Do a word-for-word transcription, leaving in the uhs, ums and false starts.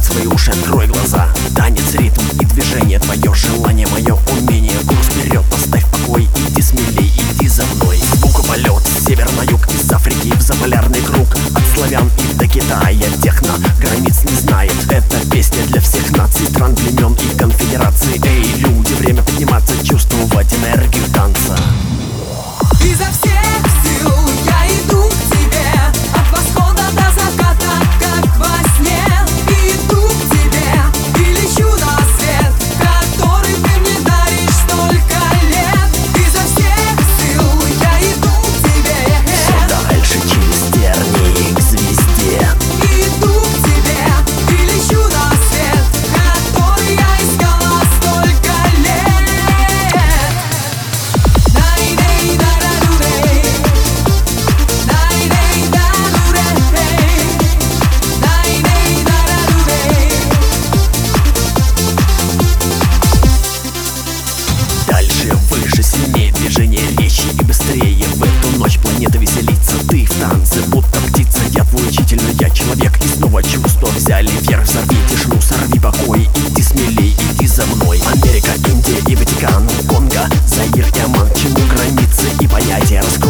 свои уши, открой глаза. Танец, ритм и движение, твое желание, мое умение. Курс вперед, оставь покой, иди смелей, иди за мной. Звукополет с север на юг, из Африки в заполярный круг, от славян и до Китая. Техно границ не знает, это песня для всех наций, стран, племен и конфедераций. Эй, люди, время подниматься, чувствовать энергию танца. Изо всех сил я иду к тебе, от восхода до заката, как во сне. Иду к тебе и лечу на свет, который ты мне даришь столько лет. Изо всех сил я иду к тебе, все дальше через тернии к звезде. иду к тебе и лечу на свет, который я искала столько лет. Дальше, выше, сильнее, движение резче и быстрее. В эту ночь планета веселится, ты в танце, будто птица. Я твой учитель, но я человек, и снова чувства взяли вверх. Взорви тишину, сорви покой, иди смелей, иди за мной. Америка, Индия и Ватикан, Конго, Заир и Оман. К чему границы и понятия раскрой.